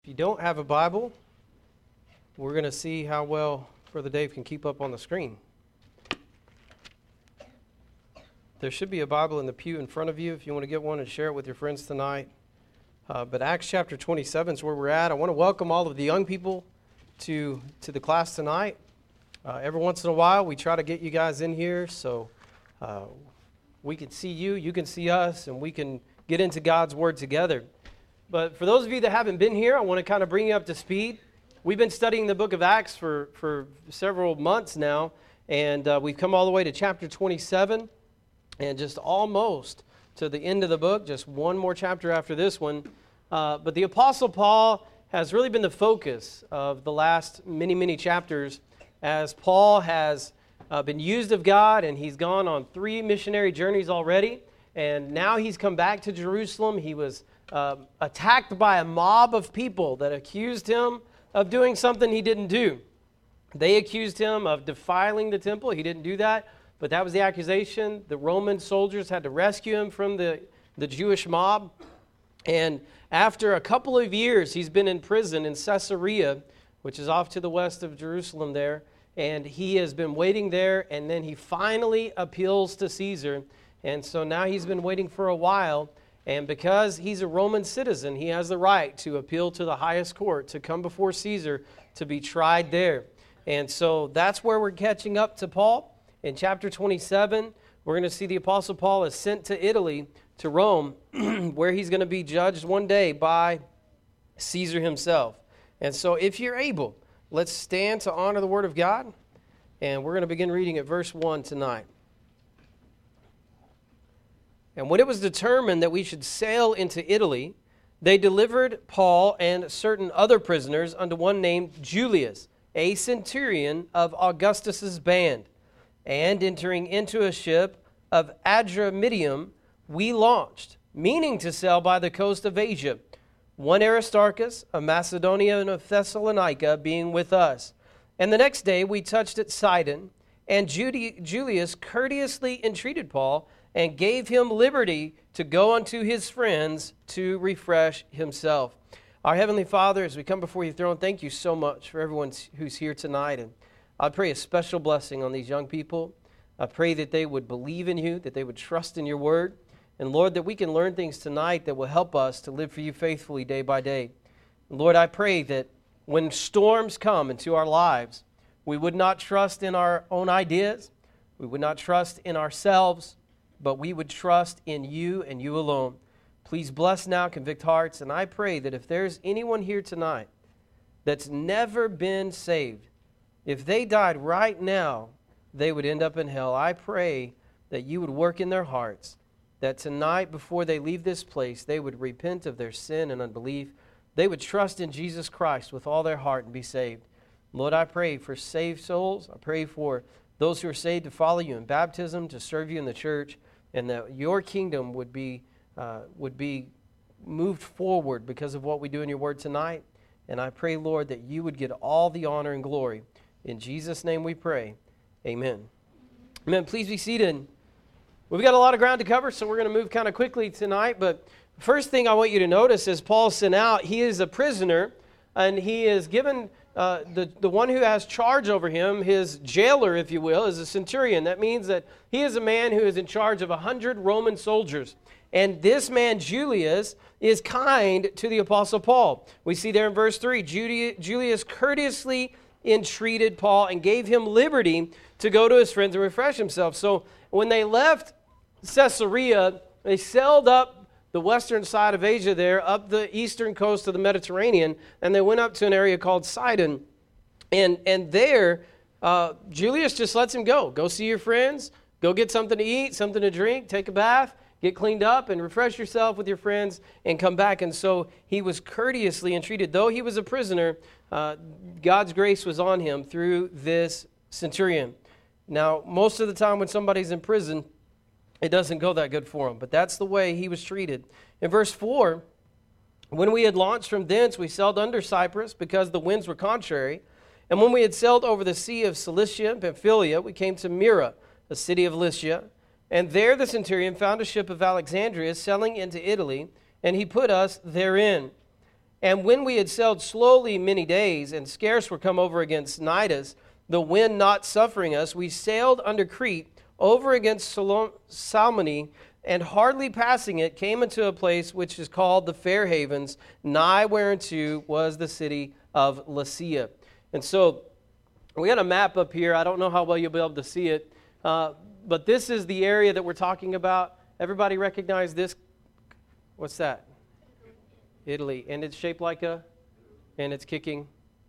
you don't have a Bible, we're going to see how well Brother Dave can keep up on the screen. There should be a Bible in the pew in front of you if you want to get one and share it with your friends tonight. But Acts chapter 27 is where we're at. I want to welcome all of the young people to the class tonight. Every once in a while, we try to get you guys in here so we can see you, you can see us, and we can get into God's Word together. But for those of you that haven't been here, I want to kind of bring you up to speed. We've been studying the book of Acts for several months now, and we've come all the way to chapter 27, and just almost to the end of the book, just one more chapter after this one. But the Apostle Paul has really been the focus of the last many chapters, as Paul has been used of God, and he's gone on 3 missionary journeys already, and now he's come back to Jerusalem. He was attacked by a mob of people that accused him of doing something he didn't do. They accused him of defiling the temple. He didn't do that, but that was the accusation. The Roman soldiers had to rescue him from the Jewish mob. And after a couple of years, he's been in prison in Caesarea, which is off to the west of Jerusalem there, and he has been waiting there, and then he finally appeals to Caesar. And so now he's been waiting for a while, and because he's a Roman citizen, he has the right to appeal to the highest court, to come before Caesar to be tried there. And so that's where we're catching up to Paul. In chapter 27, we're going to see the Apostle Paul is sent to Italy, to Rome, where he's going to be judged one day by Caesar himself. And so if you're able, let's stand to honor the Word of God, and we're going to begin reading at verse 1 tonight. And when it was determined that we should sail into Italy, they delivered Paul and certain other prisoners unto one named Julius, a centurion of Augustus's band. And entering into a ship of Adramyttium, we launched, meaning to sail by the coast of Asia, one Aristarchus, a Macedonian of Thessalonica, being with us. And the next day we touched at Sidon, and Julius courteously entreated Paul, and gave him liberty to go unto his friends to refresh himself. Our Heavenly Father, as we come before your throne, thank you so much for everyone who's here tonight. And I pray a special blessing on these young people. I pray that they would believe in you, that they would trust in your word. And Lord, that we can learn things tonight that will help us to live for you faithfully day by day. And Lord, I pray that when storms come into our lives, we would not trust in our own ideas. We would not trust in ourselves, but we would trust in you and you alone. Please bless now, convict hearts, and I pray that if there's anyone here tonight that's never been saved, if they died right now, they would end up in hell. I pray that you would work in their hearts, that tonight before they leave this place, they would repent of their sin and unbelief. They would trust in Jesus Christ with all their heart and be saved. Lord, I pray for saved souls. I pray for those who are saved to follow you in baptism, to serve you in the church, and that your kingdom would be moved forward because of what we do in your word tonight. And I pray, Lord, that you would get all the honor and glory. In Jesus' name we pray. Amen. Amen. Please be seated. We've got a lot of ground to cover, so we're going to move kind of quickly tonight. But first thing I want you to notice is Paul's sent out. He is a prisoner, and he is given the one who has charge over him, his jailer, if you will, is a centurion. That means that he is a man who is in charge of 100 Roman soldiers. And this man, Julius, is kind to the Apostle Paul. We see there in verse 3, Julius courteously entreated Paul and gave him liberty to go to his friends and refresh himself. So when they left Caesarea, they sailed up the western side of Asia there, up the eastern coast of the Mediterranean, and they went up to an area called Sidon. And there, Julius just lets him go. Go see your friends, go get something to eat, something to drink, take a bath, get cleaned up, and refresh yourself with your friends, and come back. And so he was courteously entreated. Though he was a prisoner, God's grace was on him through this centurion. Now, most of the time when somebody's in prison, it doesn't go that good for him, but that's the way he was treated. In verse 4, when we had launched from thence, we sailed under Cyprus because the winds were contrary. And when we had sailed over the sea of Cilicia and Pamphylia, we came to Myra, a city of Lycia. And there the centurion found a ship of Alexandria sailing into Italy, and he put us therein. And when we had sailed slowly many days, and scarce were come over against Cnidus, the wind not suffering us, we sailed under Crete, over against Salmone, and hardly passing it, came into a place which is called the Fair Havens, nigh whereunto was the city of Lasea. And so, we got a map up here. I don't know how well you'll be able to see it, but this is the area that we're talking about. Everybody recognize this? What's that? Italy. And it's shaped like and it's kicking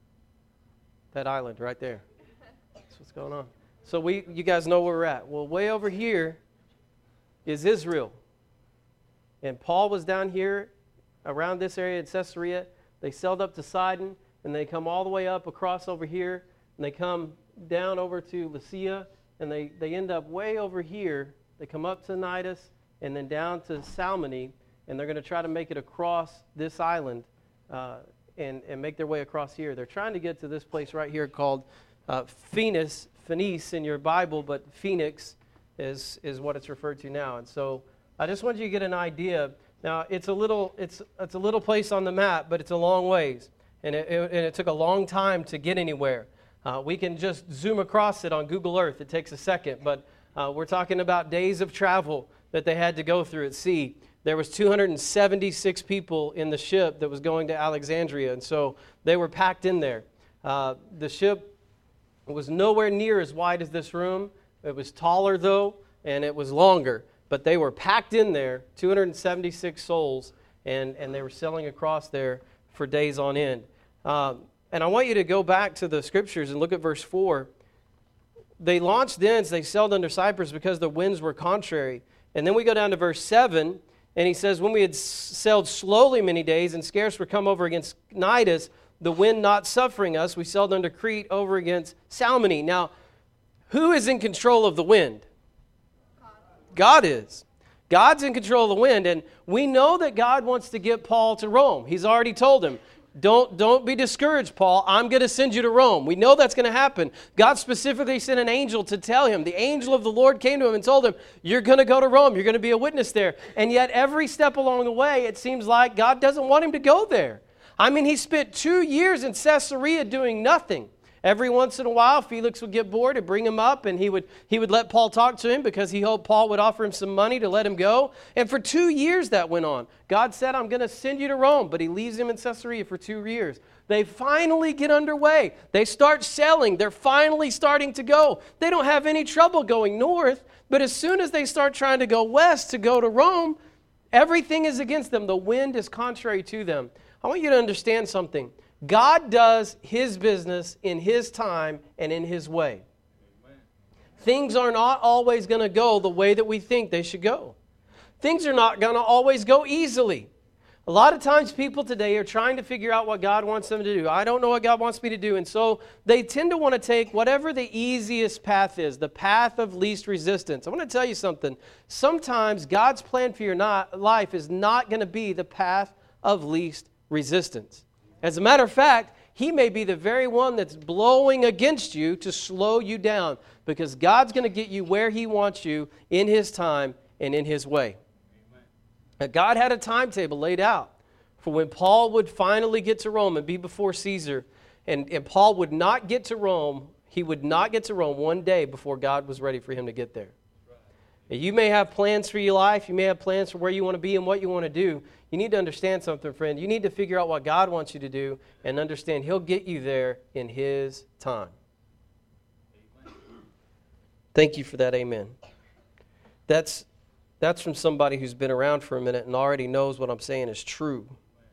that island right there. That's what's going on. So you guys know where we're at. Well, way over here is Israel. And Paul was down here around this area in Caesarea. They sailed up to Sidon, and they come all the way up across over here, and they come down over to Lasea, and they end up way over here. They come up to Cnidus, and then down to Salmone, and they're going to try to make it across this island and make their way across here. They're trying to get to this place right here called Phoenix in your Bible, but Phoenix is what it's referred to now. And so I just want you to get an idea. Now it's a little place on the map, but it's a long ways, and it took a long time to get anywhere. We can just zoom across it on Google Earth. It takes a second, but we're talking about days of travel that they had to go through at sea. There was 276 people in the ship that was going to Alexandria, and so they were packed in there. The ship was nowhere near as wide as this room. It was taller, though, and it was longer. But they were packed in there, 276 souls, and they were sailing across there for days on end. And I want you to go back to the Scriptures and look at verse 4. They launched thence, they sailed under Cyprus because the winds were contrary. And then we go down to verse 7, and he says, when we had sailed slowly many days and scarce were come over against Cnidus, the wind not suffering us, we sailed under Crete over against Salmone. Now, who is in control of the wind? God is. God's in control of the wind, and we know that God wants to get Paul to Rome. He's already told him, don't be discouraged, Paul. I'm going to send you to Rome. We know that's going to happen. God specifically sent an angel to tell him. The angel of the Lord came to him and told him, you're going to go to Rome. You're going to be a witness there. And yet every step along the way, it seems like God doesn't want him to go there. I mean, he spent 2 years in Caesarea doing nothing. Every once in a while, Felix would get bored and bring him up, and he would let Paul talk to him because he hoped Paul would offer him some money to let him go. And for 2 years that went on. God said, I'm going to send you to Rome, but he leaves him in Caesarea for 2 years. They finally get underway. They start sailing. They're finally starting to go. They don't have any trouble going north, but as soon as they start trying to go west to go to Rome, everything is against them. The wind is contrary to them. I want you to understand something. God does his business in his time and in his way. Amen. Things are not always going to go the way that we think they should go. Things are not going to always go easily. A lot of times people today are trying to figure out what God wants them to do. I don't know what God wants me to do. And so they tend to want to take whatever the easiest path is, the path of least resistance. I want to tell you something. Sometimes God's plan for your life is not going to be the path of least resistance. As a matter of fact, he may be the very one that's blowing against you to slow you down because God's going to get you where he wants you in his time and in his way. Amen. Now, God had a timetable laid out for when Paul would finally get to Rome and be before Caesar. And Paul would not get to Rome. He would not get to Rome one day before God was ready for him to get there. You may have plans for your life. You may have plans for where you want to be and what you want to do. You need to understand something, friend. You need to figure out what God wants you to do and understand he'll get you there in his time. Amen. Thank you for that amen. That's from somebody who's been around for a minute and already knows what I'm saying is true.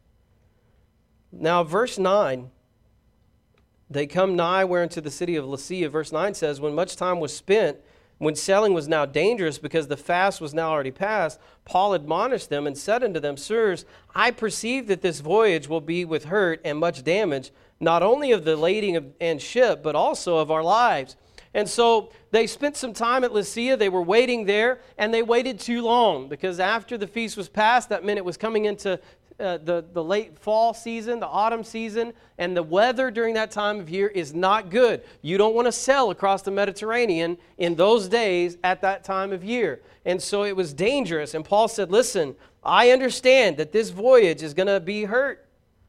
Now, verse 9, they come nigh whereunto the city of Lasea. Verse 9 says, when much time was spent, when sailing was now dangerous because the fast was now already past, Paul admonished them and said unto them, Sirs, I perceive that this voyage will be with hurt and much damage, not only of the lading and ship, but also of our lives. And so they spent some time at Lasea. They were waiting there, and they waited too long because after the feast was past, that meant it was coming into the late fall season, the autumn season, and the weather during that time of year is not good. You don't want to sail across the Mediterranean in those days at that time of year. And so it was dangerous. And Paul said, listen, I understand that this voyage is going to be hurt.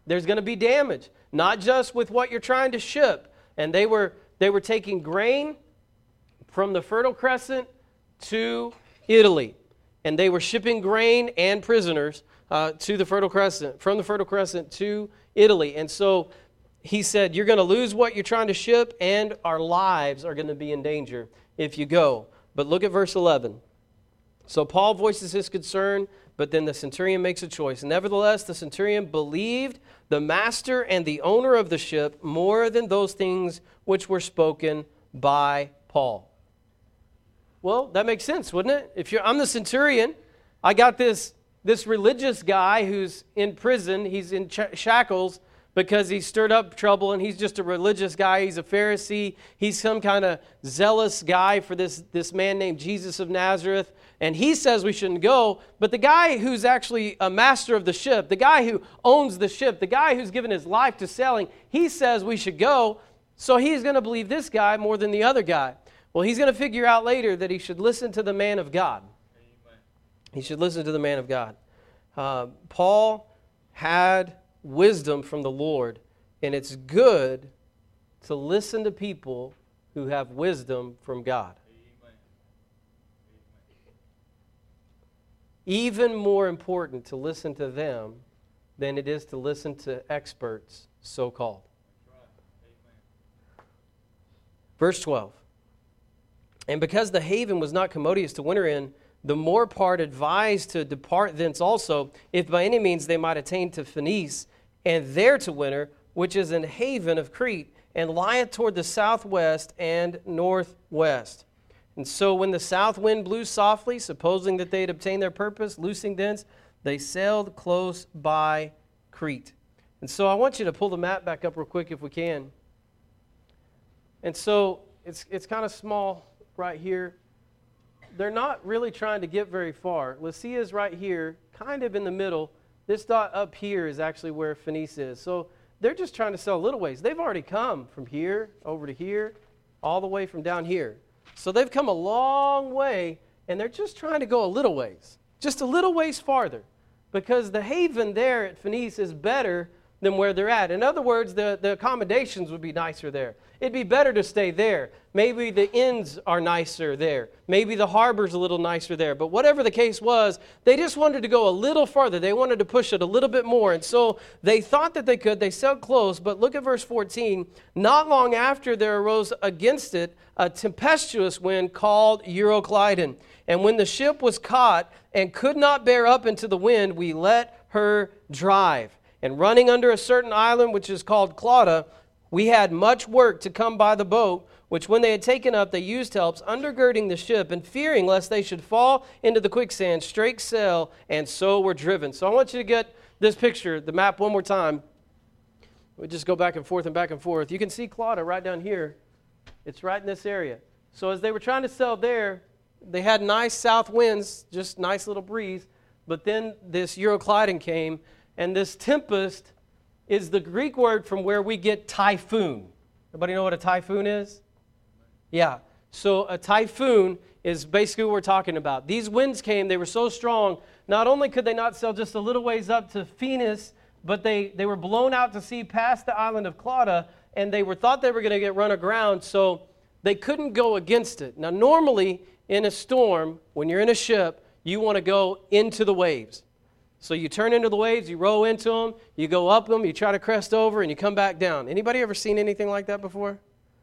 There's going to be damage, not just with what you're trying to ship. And they were taking grain from the Fertile Crescent to Italy. And they were shipping grain and prisoners to the Fertile Crescent, from the Fertile Crescent to Italy. And so he said, you're going to lose what you're trying to ship, and our lives are going to be in danger if you go. But look at verse 11. So Paul voices his concern, but then the centurion makes a choice. Nevertheless, the centurion believed the master and the owner of the ship more than those things which were spoken by Paul. Well, that makes sense, wouldn't it? I'm the centurion, I got this religious guy who's in prison, he's in shackles because he stirred up trouble, and he's just a religious guy. He's a Pharisee. He's some kind of zealous guy for this man named Jesus of Nazareth, and he says we shouldn't go. But the guy who's actually a master of the ship, the guy who owns the ship, the guy who's given his life to sailing, he says we should go, so he's going to believe this guy more than the other guy. Well, he's going to figure out later that he should listen to the man of God. Amen. He should listen to the man of God. Paul had wisdom from the Lord, and it's good to listen to people who have wisdom from God. Amen. Even more important to listen to them than it is to listen to experts, so-called. Verse 12. And because the haven was not commodious to winter in, the more part advised to depart thence also, if by any means they might attain to Phoenice, and there to winter, which is an haven of Crete, and lieth toward the southwest and northwest. And so when the south wind blew softly, supposing that they had obtained their purpose, loosing thence, they sailed close by Crete. And so I want you to pull the map back up real quick if we can. And so it's kind of small right here. They're not really trying to get very far. Lasea is right here, kind of in the middle. This dot up here is actually where Phoenice is. So they're just trying to sell a little ways. They've already come from here over to here, all the way from down here. So they've come a long way, and they're just trying to go a little ways, just a little ways farther, because the haven there at Phoenice is better than where they're at. In other words, the accommodations would be nicer there. It'd be better to stay there. Maybe the inns are nicer there. Maybe the harbor's a little nicer there. But whatever the case was, they just wanted to go a little farther. They wanted to push it a little bit more. And so they thought that they could. They sailed close. But look at verse 14. Not long after there arose against it a tempestuous wind called Euroclydon. And when the ship was caught and could not bear up into the wind, we let her drive. And running under a certain island, which is called Clauda, we had much work to come by the boat, which when they had taken up, they used helps, undergirding the ship, and fearing lest they should fall into the quicksand, strake sail, and so were driven. So I want you to get this picture, the map one more time. We just go back and forth and back and forth. You can see Clauda right down here. It's right in this area. So as they were trying to sail there, they had nice south winds, just nice little breeze, but then this Euroclydon came, and this tempest is the Greek word from where we get typhoon. Everybody know what a typhoon is? Yeah. So a typhoon is basically what we're talking about. These winds came, they were so strong, not only could they not sail just a little ways up to Phoenice, but they were blown out to sea past the island of Clauda, and they thought they were going to get run aground, so they couldn't go against it. Now normally in a storm, when you're in a ship, you want to go into the waves. So you turn into the waves, you row into them, you go up them, you try to crest over, and you come back down. Anybody ever seen anything like that before?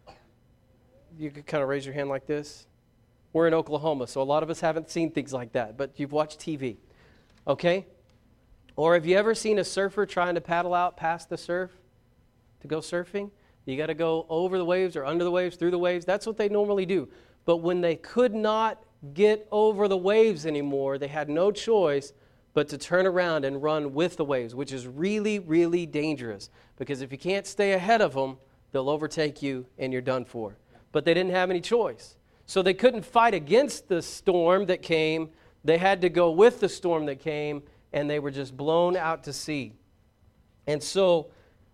You could kind of raise your hand like this. We're in Oklahoma, so a lot of us haven't seen things like that, but you've watched TV, okay? Or have you ever seen a surfer trying to paddle out past the surf to go surfing? You got to go over the waves or under the waves, through the waves. That's what they normally do. But when they could not get over the waves anymore, they had no choice but to turn around and run with the waves, which is really, really dangerous. Because if you can't stay ahead of them, they'll overtake you and you're done for. But they didn't have any choice. So they couldn't fight against the storm that came. They had to go with the storm that came, and they were just blown out to sea. And so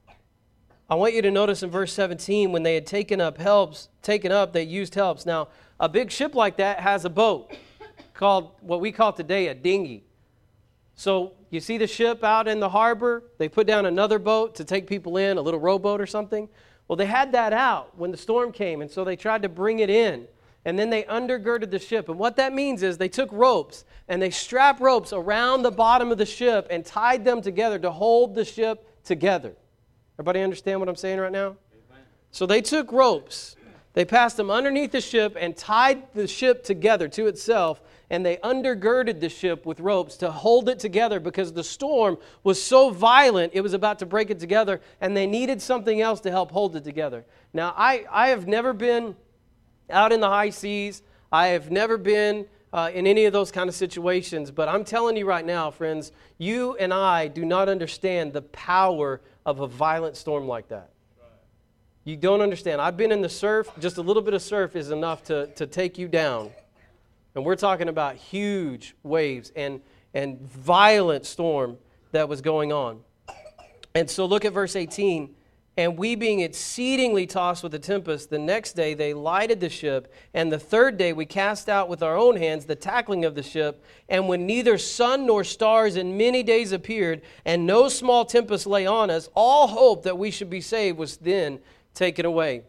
I want you to notice in verse 17, when they had taken up, they used helps. Now, a big ship like that has a boat called what we call today a dinghy. So you see the ship out in the harbor. They put down another boat to take people in, a little rowboat or something. Well, they had that out when the storm came, and so they tried to bring it in. And then they undergirded the ship. And what that means is they took ropes, and they strapped ropes around the bottom of the ship and tied them together to hold the ship together. Everybody understand what I'm saying right now? Amen. So they took ropes. They passed them underneath the ship and tied the ship together to itself, and they undergirded the ship with ropes to hold it together because the storm was so violent it was about to break it together, and they needed something else to help hold it together. Now, I have never been out in the high seas. I have never been in any of those kind of situations, but I'm telling you right now, friends, you and I do not understand the power of a violent storm like that. You don't understand. I've been in the surf. Just a little bit of surf is enough to take you down. And we're talking about huge waves and violent storm that was going on. And so look at verse 18. And we being exceedingly tossed with a tempest, the next day they lighted the ship, and the third day we cast out with our own hands the tackling of the ship. And when neither sun nor stars in many days appeared, and no small tempest lay on us, all hope that we should be saved was then taken away.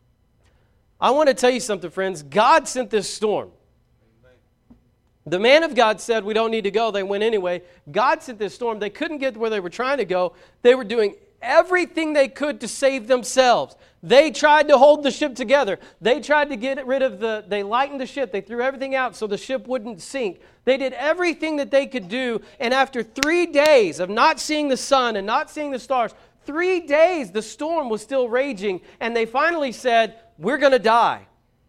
I want to tell you something, friends. God sent this storm. The man of God said, we don't need to go. They went anyway. God sent this storm. They couldn't get where they were trying to go. They were doing everything they could to save themselves. They tried to hold the ship together. They tried to get rid of they lightened the ship. They threw everything out so the ship wouldn't sink. They did everything that they could do. And after 3 days of not seeing the sun and not seeing the stars, 3 days the storm was still raging. And they finally said, we're going to die.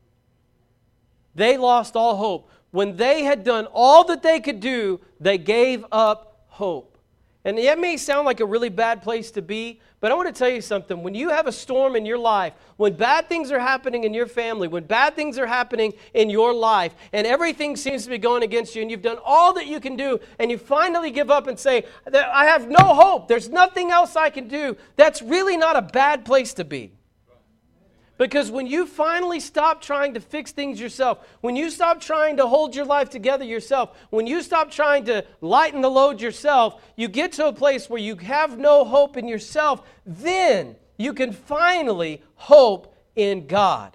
They lost all hope. When they had done all that they could do, they gave up hope. And it may sound like a really bad place to be, but I want to tell you something. When you have a storm in your life, when bad things are happening in your family, when bad things are happening in your life, and everything seems to be going against you, and you've done all that you can do, and you finally give up and say, I have no hope, there's nothing else I can do, that's really not a bad place to be. Because when you finally stop trying to fix things yourself, when you stop trying to hold your life together yourself, when you stop trying to lighten the load yourself, you get to a place where you have no hope in yourself, then you can finally hope in God.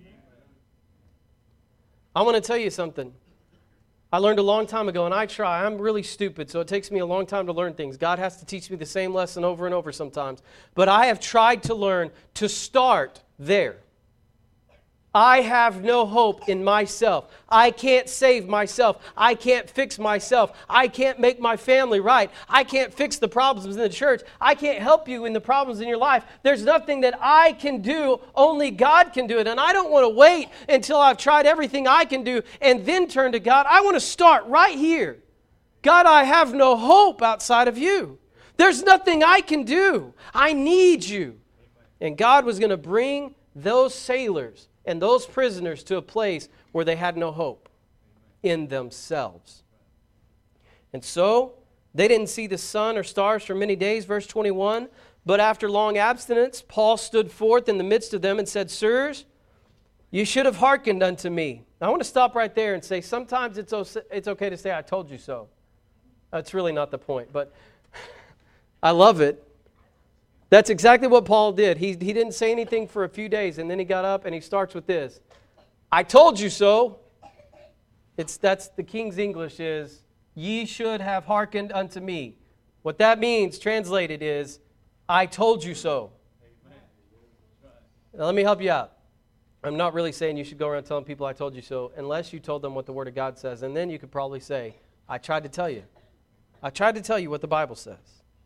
I want to tell you something. I learned a long time ago, and I'm really stupid, so it takes me a long time to learn things. God has to teach me the same lesson over and over sometimes. But I have tried to learn to start there. I have no hope in myself. I can't save myself. I can't fix myself. I can't make my family right. I can't fix the problems in the church. I can't help you in the problems in your life. There's nothing that I can do. Only God can do it. And I don't want to wait until I've tried everything I can do and then turn to God. I want to start right here. God, I have no hope outside of you. There's nothing I can do. I need you. And God was going to bring those sailors and those prisoners to a place where they had no hope in themselves. And so they didn't see the sun or stars for many days, verse 21. But after long abstinence, Paul stood forth in the midst of them and said, Sirs, you should have hearkened unto me. Now, I want to stop right there and say sometimes it's okay to say, I told you so. That's really not the point, but I love it. That's exactly what Paul did. He didn't say anything for a few days, and then he got up and he starts with this. I told you so. That's the King's English is, ye should have hearkened unto me. What that means, translated, is, I told you so. Now, let me help you out. I'm not really saying you should go around telling people I told you so, unless you told them what the Word of God says, and then you could probably say, I tried to tell you. I tried to tell you what the Bible says.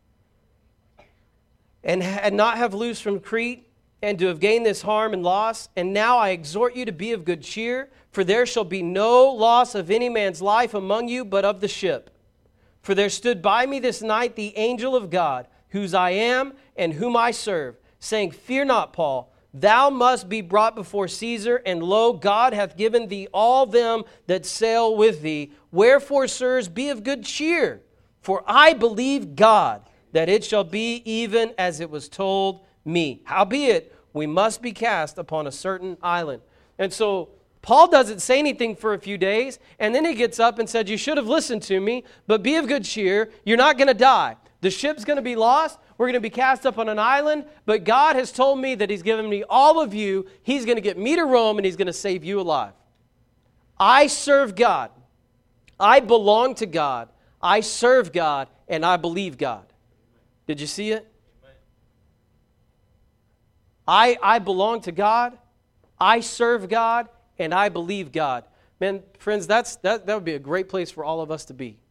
And not have loosed from Crete, and to have gained this harm and loss. And now I exhort you to be of good cheer, for there shall be no loss of any man's life among you, but of the ship. For there stood by me this night the angel of God, whose I am and whom I serve, saying, Fear not, Paul, thou must be brought before Caesar, and lo, God hath given thee all them that sail with thee. Wherefore, sirs, be of good cheer, for I believe God, that it shall be even as it was told me. Howbeit, we must be cast upon a certain island. And so Paul doesn't say anything for a few days, and then he gets up and said, you should have listened to me, but be of good cheer. You're not going to die. The ship's going to be lost. We're going to be cast up on an island, but God has told me that he's given me all of you. He's going to get me to Rome, and he's going to save you alive. I serve God. I belong to God. I serve God, and I believe God. Did you see it? I belong to God. I serve God, and I believe God. Man, friends, that would be a great place for all of us to be.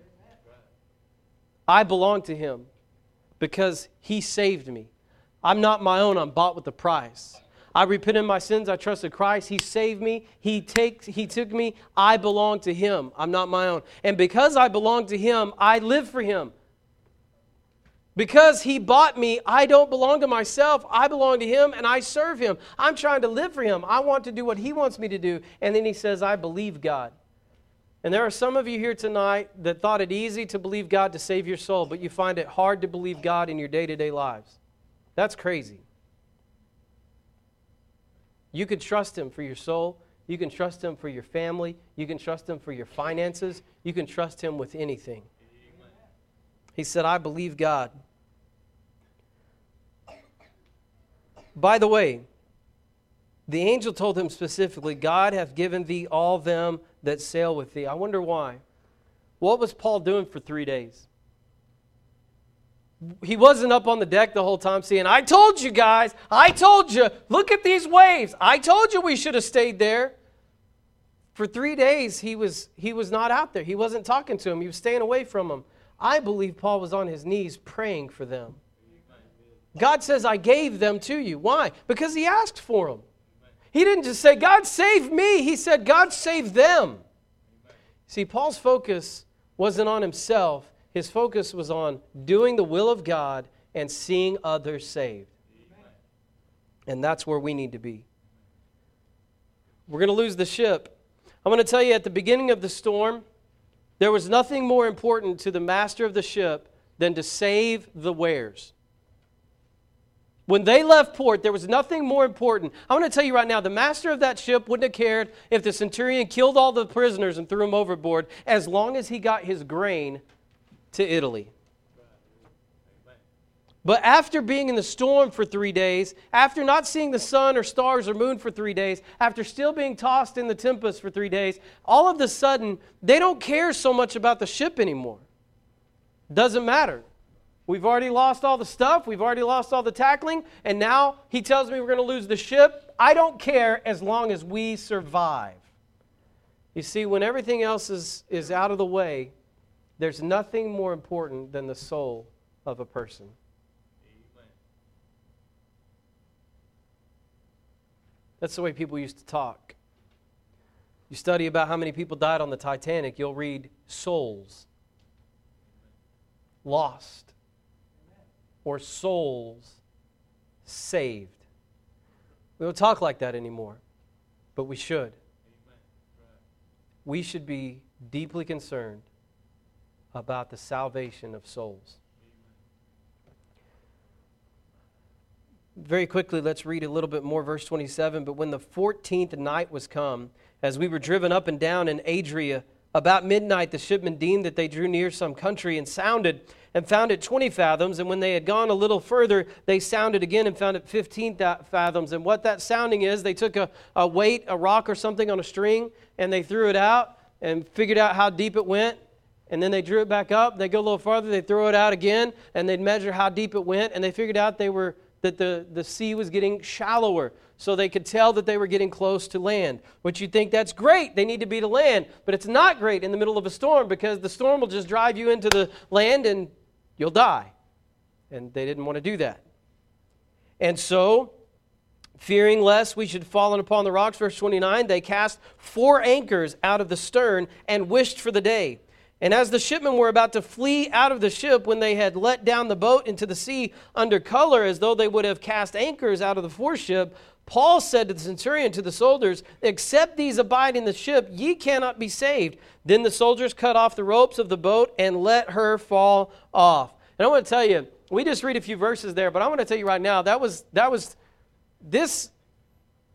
I belong to him because he saved me. I'm not my own. I'm bought with a price. I repented of my sins. I trusted Christ. He saved me. He took me. I belong to him. I'm not my own. And because I belong to him, I live for him. Because he bought me, I don't belong to myself. I belong to him and I serve him. I'm trying to live for him. I want to do what he wants me to do. And then he says, I believe God. And there are some of you here tonight that thought it easy to believe God to save your soul, but you find it hard to believe God in your day-to-day lives. That's crazy. You can trust him for your soul. You can trust him for your family. You can trust him for your finances. You can trust him with anything. He said, I believe God. By the way, the angel told him specifically, God hath given thee all them that sail with thee. I wonder why. What was Paul doing for 3 days? He wasn't up on the deck the whole time saying, I told you guys, I told you, look at these waves. I told you we should have stayed there. For 3 days, he was not out there. He wasn't talking to him. He was staying away from him. I believe Paul was on his knees praying for them. God says, I gave them to you. Why? Because he asked for them. He didn't just say, God save me. He said, God save them. See, Paul's focus wasn't on himself. His focus was on doing the will of God and seeing others saved. And that's where we need to be. We're going to lose the ship. I'm going to tell you, at the beginning of the storm, there was nothing more important to the master of the ship than to save the wares. When they left port, there was nothing more important. I want to tell you right now, the master of that ship wouldn't have cared if the centurion killed all the prisoners and threw them overboard, as long as he got his grain to Italy. But after being in the storm for 3 days, after not seeing the sun or stars or moon for 3 days, after still being tossed in the tempest for 3 days, all of a sudden, they don't care so much about the ship anymore. Doesn't matter. We've already lost all the stuff. We've already lost all the tackling. And now he tells me we're going to lose the ship. I don't care as long as we survive. You see, when everything else is out of the way, there's nothing more important than the soul of a person. That's the way people used to talk. You study about how many people died on the Titanic, you'll read souls lost or souls saved. We don't talk like that anymore, but we should. We should be deeply concerned about the salvation of souls. Very quickly, let's read a little bit more, verse 27. But when the 14th night was come, as we were driven up and down in Adria, about midnight the shipmen deemed that they drew near some country, and sounded, and found it 20 fathoms. And when they had gone a little further, they sounded again and found it 15 fathoms. And what that sounding is, they took a weight, a rock or something on a string, and they threw it out and figured out how deep it went. And then they drew it back up. They go a little farther, they throw it out again, and they'd measure how deep it went. And they figured out that the sea was getting shallower, so they could tell that they were getting close to land. Which you think that's great, they need to be to land, but it's not great in the middle of a storm, because the storm will just drive you into the land and you'll die. And they didn't want to do that. And so, fearing lest we should fall upon the rocks, verse 29, they cast 4 anchors out of the stern and wished for the day. And as the shipmen were about to flee out of the ship, when they had let down the boat into the sea under color, as though they would have cast anchors out of the foreship, Paul said to the centurion, to the soldiers, except these abide in the ship, ye cannot be saved. Then the soldiers cut off the ropes of the boat and let her fall off. And I want to tell you, we just read a few verses there, but I want to tell you right now, this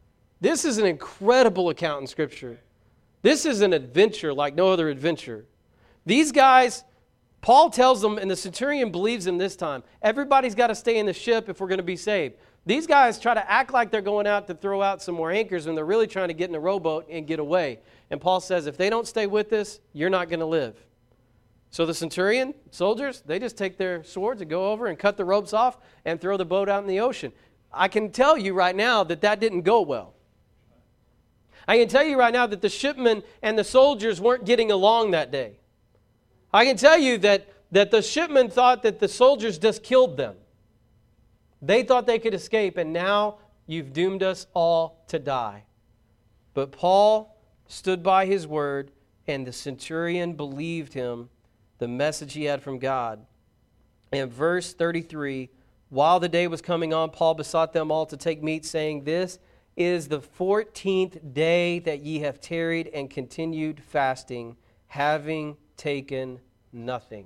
This is an incredible account in Scripture. This is an adventure like no other adventure. These guys, Paul tells them, and the centurion believes him this time, everybody's got to stay in the ship if we're going to be saved. These guys try to act like they're going out to throw out some more anchors when they're really trying to get in a rowboat and get away. And Paul says, if they don't stay with us, you're not going to live. So the centurion, soldiers, they just take their swords and go over and cut the ropes off and throw the boat out in the ocean. I can tell you right now that didn't go well. I can tell you right now that the shipmen and the soldiers weren't getting along that day. I can tell you that the shipmen thought that the soldiers just killed them. They thought they could escape, and now you've doomed us all to die. But Paul stood by his word, and the centurion believed him, the message he had from God. In verse 33, while the day was coming on, Paul besought them all to take meat, saying, "This is the 14th day that ye have tarried and continued fasting, having taken nothing."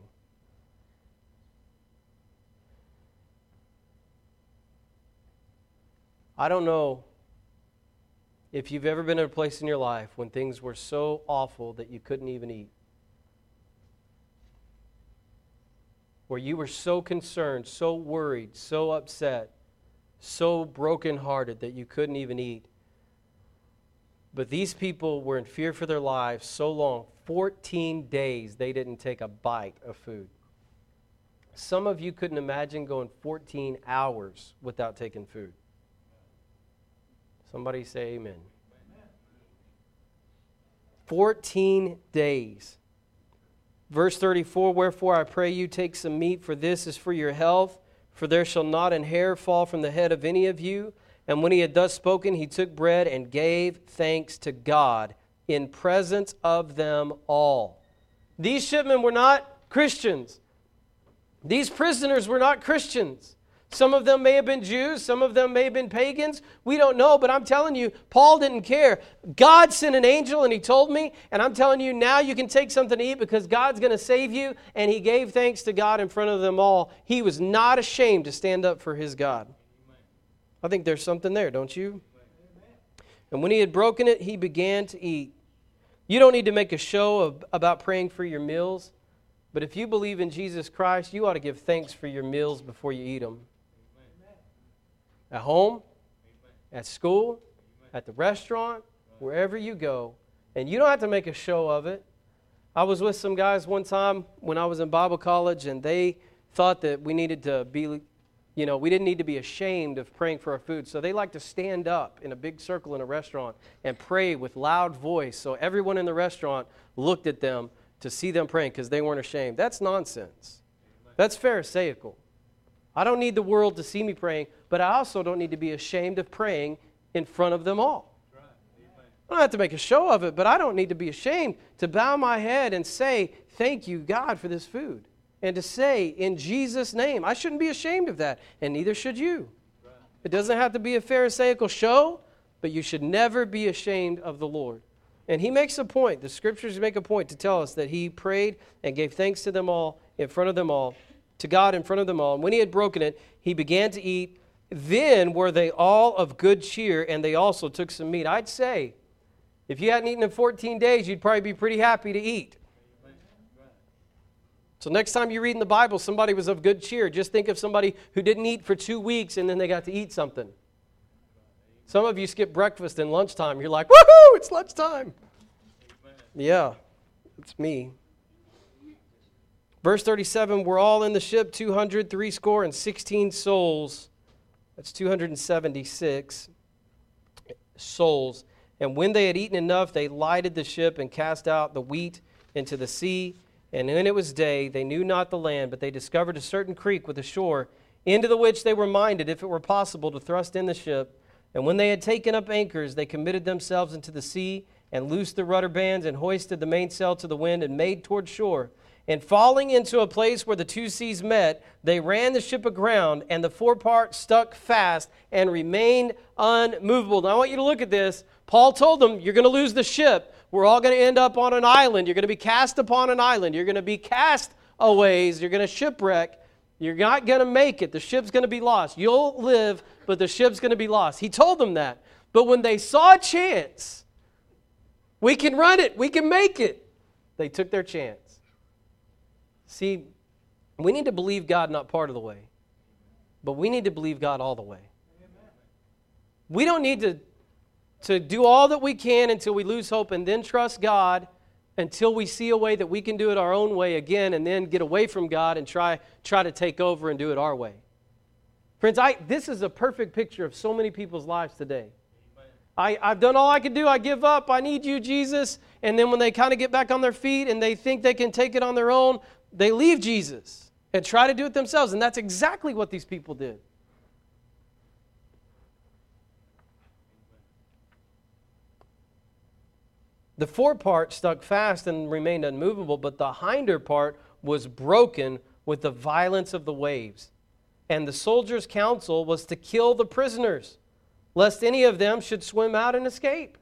I don't know if you've ever been in a place in your life when things were so awful that you couldn't even eat. Where you were so concerned, so worried, so upset, so brokenhearted that you couldn't even eat. But these people were in fear for their lives so long, 14 days they didn't take a bite of food. Some of you couldn't imagine going 14 hours without taking food. Somebody say amen. 14 days. Verse 34, wherefore I pray you take some meat, for this is for your health. For there shall not an hair fall from the head of any of you. And when he had thus spoken, he took bread and gave thanks to God in presence of them all. These shipmen were not Christians. These prisoners were not Christians. Some of them may have been Jews. Some of them may have been pagans. We don't know, but I'm telling you, Paul didn't care. God sent an angel and he told me, and I'm telling you now you can take something to eat because God's going to save you. And he gave thanks to God in front of them all. He was not ashamed to stand up for his God. I think there's something there, don't you? And when he had broken it, he began to eat. You don't need to make a show about praying for your meals, but if you believe in Jesus Christ, you ought to give thanks for your meals before you eat them. At home, at school, at the restaurant, wherever you go. And you don't have to make a show of it. I was with some guys one time when I was in Bible college, and they thought that we needed to be, we didn't need to be ashamed of praying for our food. So they like to stand up in a big circle in a restaurant and pray with loud voice. So everyone in the restaurant looked at them to see them praying because they weren't ashamed. That's nonsense. That's Pharisaical. I don't need the world to see me praying, but I also don't need to be ashamed of praying in front of them all. I don't have to make a show of it, but I don't need to be ashamed to bow my head and say, thank you, God, for this food. And to say, in Jesus' name. I shouldn't be ashamed of that, and neither should you. It doesn't have to be a Pharisaical show, but you should never be ashamed of the Lord. And he makes a point, the scriptures make a point to tell us that he prayed and gave thanks to them all, in front of them all, to God in front of them all. And when he had broken it, he began to eat. Then were they all of good cheer, and they also took some meat. I'd say, if you hadn't eaten in 14 days, you'd probably be pretty happy to eat. So next time you read in the Bible, somebody was of good cheer, just think of somebody who didn't eat for 2 weeks, and then they got to eat something. Some of you skip breakfast and lunchtime. You're like, woohoo, it's lunchtime. Yeah, it's me. Verse 37, we're all in the ship, 216 souls. That's 276 souls. And when they had eaten enough, they lighted the ship and cast out the wheat into the sea. And when it was day, they knew not the land, but they discovered a certain creek with a shore, into the which they were minded, if it were possible, to thrust in the ship. And when they had taken up anchors, they committed themselves into the sea, and loosed the rudder bands, and hoisted the mainsail to the wind, and made toward shore. And falling into a place where the two seas met, they ran the ship aground, and the forepart stuck fast and remained unmovable. Now I want you to look at this. Paul told them, you're going to lose the ship. We're all going to end up on an island. You're going to be cast upon an island. You're going to be cast aways. You're going to shipwreck. You're not going to make it. The ship's going to be lost. You'll live, but the ship's going to be lost. He told them that. But when they saw a chance, we can run it, we can make it, they took their chance. See, we need to believe God not part of the way, but we need to believe God all the way. We don't need to do all that we can until we lose hope and then trust God until we see a way that we can do it our own way again and then get away from God and try to take over and do it our way. Friends, this is a perfect picture of so many people's lives today. I've done all I can do. I give up. I need you, Jesus. And then when they kind of get back on their feet and they think they can take it on their own, they leave Jesus and try to do it themselves. And that's exactly what these people did. The forepart stuck fast and remained unmovable, but the hinder part was broken with the violence of the waves. And the soldiers' counsel was to kill the prisoners, lest any of them should swim out and escape.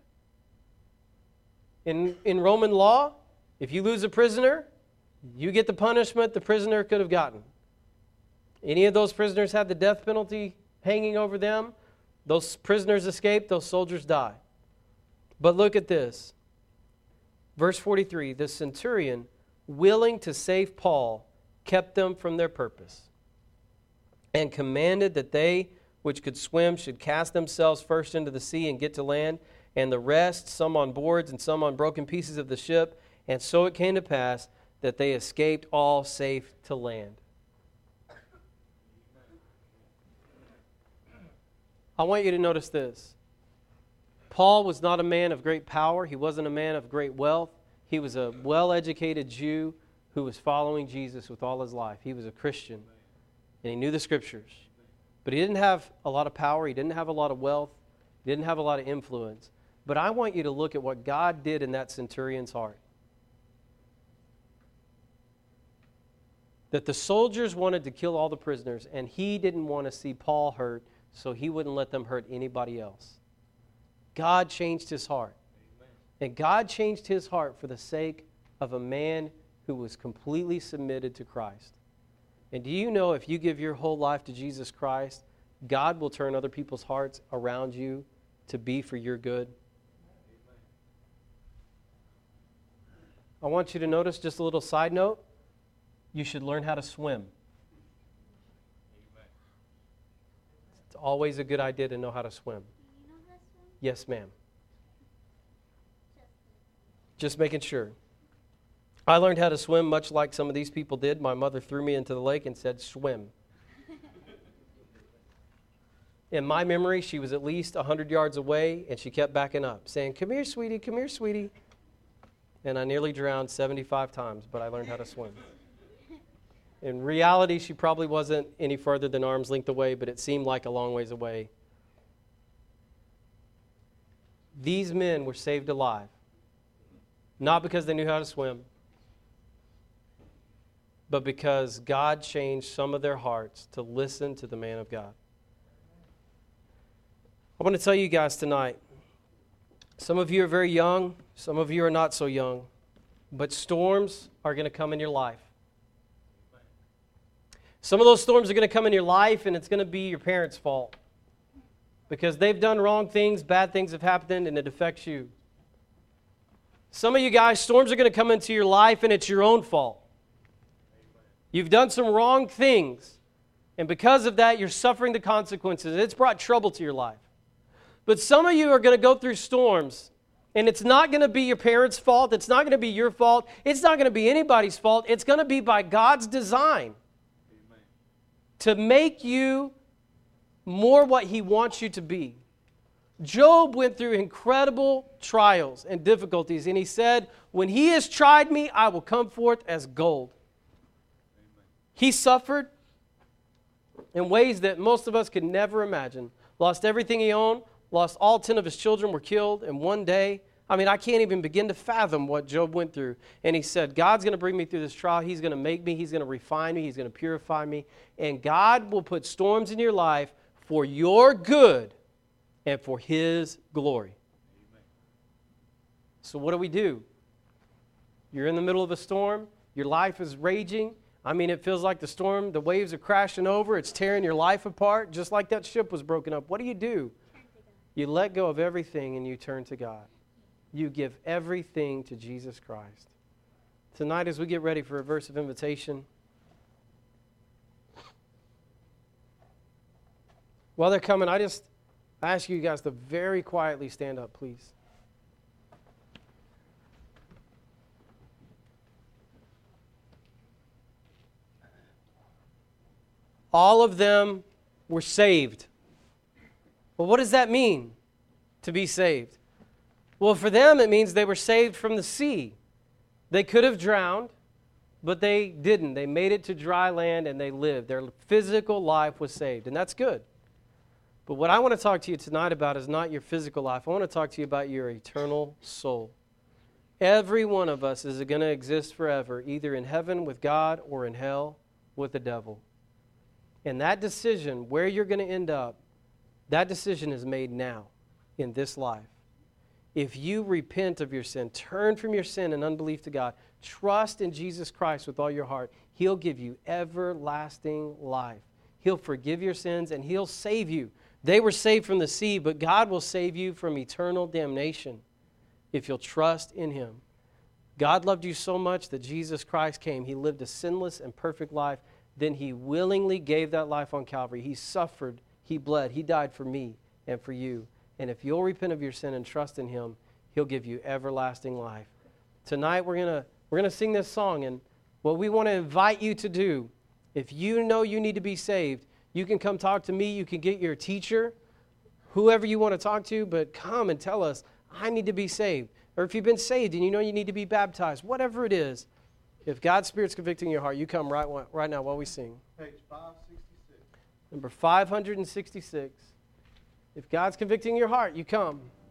In Roman law, if you lose a prisoner, you get the punishment the prisoner could have gotten. Any of those prisoners had the death penalty hanging over them, those prisoners escaped, those soldiers die. But look at this. Verse 43, the centurion, willing to save Paul, kept them from their purpose, and commanded that they which could swim should cast themselves first into the sea and get to land, and the rest, some on boards and some on broken pieces of the ship. And so it came to pass that they escaped all safe to land. I want you to notice this. Paul was not a man of great power. He wasn't a man of great wealth. He was a well-educated Jew who was following Jesus with all his life. He was a Christian, and he knew the Scriptures. But he didn't have a lot of power. He didn't have a lot of wealth. He didn't have a lot of influence. But I want you to look at what God did in that centurion's heart. That the soldiers wanted to kill all the prisoners, and he didn't want to see Paul hurt, so he wouldn't let them hurt anybody else. God changed his heart. Amen. And God changed his heart for the sake of a man who was completely submitted to Christ. And do you know if you give your whole life to Jesus Christ, God will turn other people's hearts around you to be for your good? Amen. I want you to notice just a little side note. You should learn how to swim. Amen. It's always a good idea to know how to swim. Yes, ma'am. Just making sure. I learned how to swim much like some of these people did. My mother threw me into the lake and said, swim. In my memory, she was at least 100 yards away, and she kept backing up, saying, come here, sweetie, come here, sweetie. And I nearly drowned 75 times, but I learned how to swim. In reality, she probably wasn't any further than arm's length away, but it seemed like a long ways away. These men were saved alive, not because they knew how to swim, but because God changed some of their hearts to listen to the man of God. I want to tell you guys tonight, some of you are very young, some of you are not so young, but storms are going to come in your life. Some of those storms are going to come in your life, and it's going to be your parents' fault. Because they've done wrong things, bad things have happened, and it affects you. Some of you guys, storms are going to come into your life, and it's your own fault. You've done some wrong things, and because of that, you're suffering the consequences. It's brought trouble to your life. But some of you are going to go through storms, and it's not going to be your parents' fault. It's not going to be your fault. It's not going to be anybody's fault. It's going to be by God's design to make you more what He wants you to be. Job went through incredible trials and difficulties, and he said, when He has tried me, I will come forth as gold. Amen. He suffered in ways that most of us could never imagine. Lost everything he owned, lost all 10 of his children were killed in one day. I mean, I can't even begin to fathom what Job went through. And he said, God's going to bring me through this trial. He's going to make me. He's going to refine me. He's going to purify me. And God will put storms in your life for your good and for His glory. Amen. So what do? You're in the middle of a storm. Your life is raging. I mean, it feels like the storm, the waves are crashing over. It's tearing your life apart, just like that ship was broken up. What do? You let go of everything and you turn to God. You give everything to Jesus Christ. Tonight, as we get ready for a verse of invitation, while they're coming, I ask you guys to very quietly stand up, please. All of them were saved. Well, what does that mean, to be saved? Well, for them, it means they were saved from the sea. They could have drowned, but they didn't. They made it to dry land and they lived. Their physical life was saved, and that's good. But what I want to talk to you tonight about is not your physical life. I want to talk to you about your eternal soul. Every one of us is going to exist forever, either in heaven with God or in hell with the devil. And that decision, where you're going to end up, that decision is made now in this life. If you repent of your sin, turn from your sin and unbelief to God, trust in Jesus Christ with all your heart, He'll give you everlasting life. He'll forgive your sins and He'll save you. They were saved from the sea, but God will save you from eternal damnation if you'll trust in Him. God loved you so much that Jesus Christ came. He lived a sinless and perfect life. Then He willingly gave that life on Calvary. He suffered. He bled. He died for me and for you. And if you'll repent of your sin and trust in Him, He'll give you everlasting life. Tonight we're gonna sing this song, and what we want to invite you to do, if you know you need to be saved, you can come talk to me. You can get your teacher, whoever you want to talk to, but come and tell us, I need to be saved. Or if you've been saved and you know you need to be baptized, whatever it is, if God's Spirit's convicting your heart, you come right now while we sing. Page 566. Number 566. If God's convicting your heart, you come.